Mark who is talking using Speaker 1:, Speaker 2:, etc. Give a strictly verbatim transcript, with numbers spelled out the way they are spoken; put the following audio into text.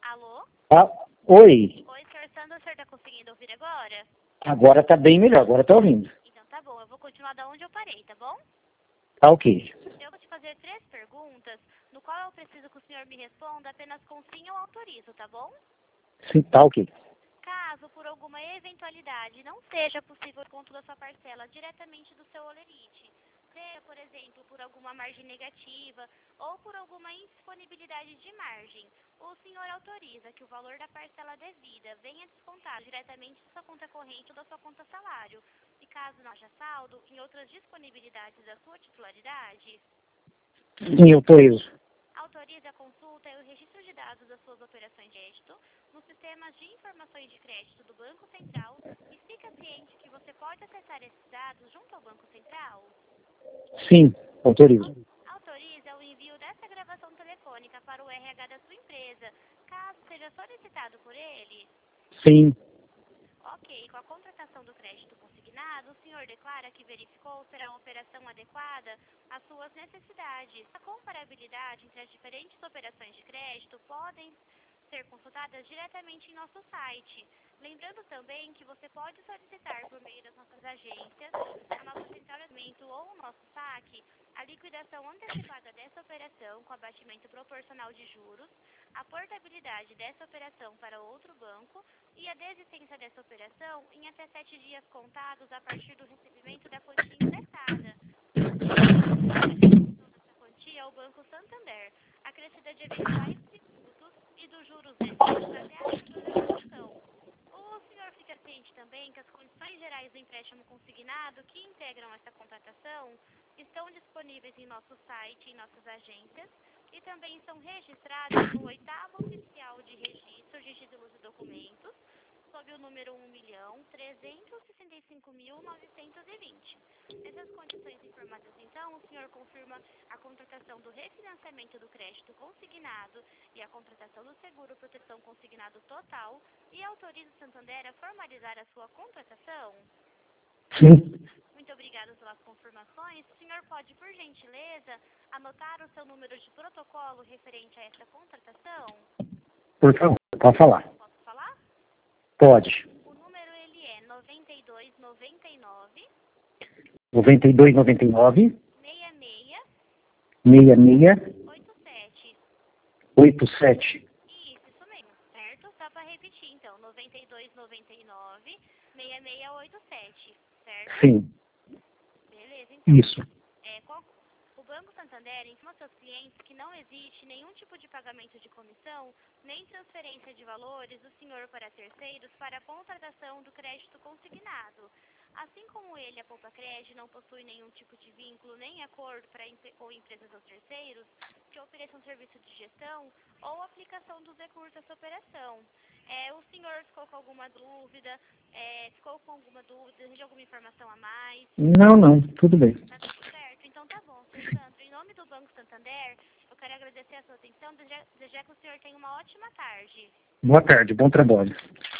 Speaker 1: Alô?
Speaker 2: Ah, oi.
Speaker 1: Oi, senhor Sandro, o senhor tá conseguindo ouvir agora?
Speaker 2: Agora tá bem melhor, agora tá ouvindo.
Speaker 1: Então tá bom, eu vou continuar da onde eu parei, tá bom?
Speaker 2: Tá ok.
Speaker 1: Eu vou te fazer três perguntas, no qual eu preciso que o senhor me responda apenas com sim ou autorizo, tá bom?
Speaker 2: Sim, tá ok.
Speaker 1: Caso, por alguma eventualidade, não seja possível o conto da sua parcela diretamente do seu olerite, seja, por exemplo, por alguma margem negativa ou por alguma indisponibilidade de margem, o senhor autoriza que o valor da parcela devida venha descontado diretamente da sua conta corrente ou da sua conta salário, e caso não haja saldo, em outras disponibilidades da sua titularidade?
Speaker 2: Sim, autorizo.
Speaker 1: Autorize a consulta e o registro de dados das suas operações de crédito nos sistemas de informações de crédito do Banco Central e fica ciente que você pode acessar esses dados junto ao Banco Central?
Speaker 2: Sim, autorizo.
Speaker 1: Autoriza o envio dessa gravação telefônica para o R H da sua empresa, caso seja solicitado por ele?
Speaker 2: Sim,
Speaker 1: Ok, com a contratação do crédito consignado, o senhor declara que verificou se será uma operação adequada às suas necessidades. A comparabilidade entre as diferentes operações de crédito podem ser consultadas diretamente em nosso site. Lembrando também que você pode solicitar por meio das nossas agências, a nossa central de atendimento ou o nosso saque, a liquidação antecipada dessa operação com abatimento proporcional de juros, a portabilidade dessa operação para outro banco e a desistência dessa operação em até sete dias contados a partir do recebimento da quantia ingressada. Dessa quantia ao Banco Santander, acrescida de eventuais tributos e dos juros devidos até a data da execução. O senhor fica ciente também que as condições gerais do empréstimo consignado que integram essa contratação estão disponíveis em nosso site e em nossas agências e também são registradas no oitavo oficial de registro de títulos e documentos, sob o número um milhão trezentos e sessenta e cinco mil novecentos e vinte. Nessas condições informadas, então, o senhor confirma a contratação do refinanciamento do crédito consignado e a contratação do seguro proteção consignado total e autoriza o Santander a formalizar a sua contratação?
Speaker 2: sim.
Speaker 1: Muito obrigada pelas confirmações. O senhor pode, por gentileza, anotar o seu número de protocolo referente a essa contratação?
Speaker 2: Por favor, pode falar.
Speaker 1: Posso falar?
Speaker 2: Pode.
Speaker 1: O número ele é noventa e dois noventa e nove
Speaker 2: noventa e dois, noventa e nove,
Speaker 1: sessenta e seis
Speaker 2: seis seis,
Speaker 1: oitenta e sete.
Speaker 2: oitenta e sete.
Speaker 1: Isso, isso mesmo, certo? Só para repetir, então, noventa e dois noventa e nove sessenta e seis oitenta e sete, certo?
Speaker 2: Sim,
Speaker 1: Beleza, então.
Speaker 2: isso.
Speaker 1: É, qual- o Banco Santander informa aos seus clientes que não existe nenhum tipo de pagamento de comissão, nem transferência de valores do senhor para terceiros para a contratação do crédito consignado. Assim como ele, a Poupa Crédito, não possui nenhum tipo de vínculo nem acordo para empre- ou empresas ou terceiros que ofereçam serviço de gestão ou aplicação dos recursos dessa operação. É, o senhor ficou com alguma dúvida? É, ficou com alguma dúvida? Deseja alguma informação a mais?
Speaker 2: Não, não, tudo bem.
Speaker 1: Tá tudo certo? Então tá bom, senhor Sandro. Em nome do Banco Santander, eu quero agradecer a sua atenção, desejar desejar que o senhor tenha uma ótima tarde.
Speaker 2: Boa tarde, bom trabalho.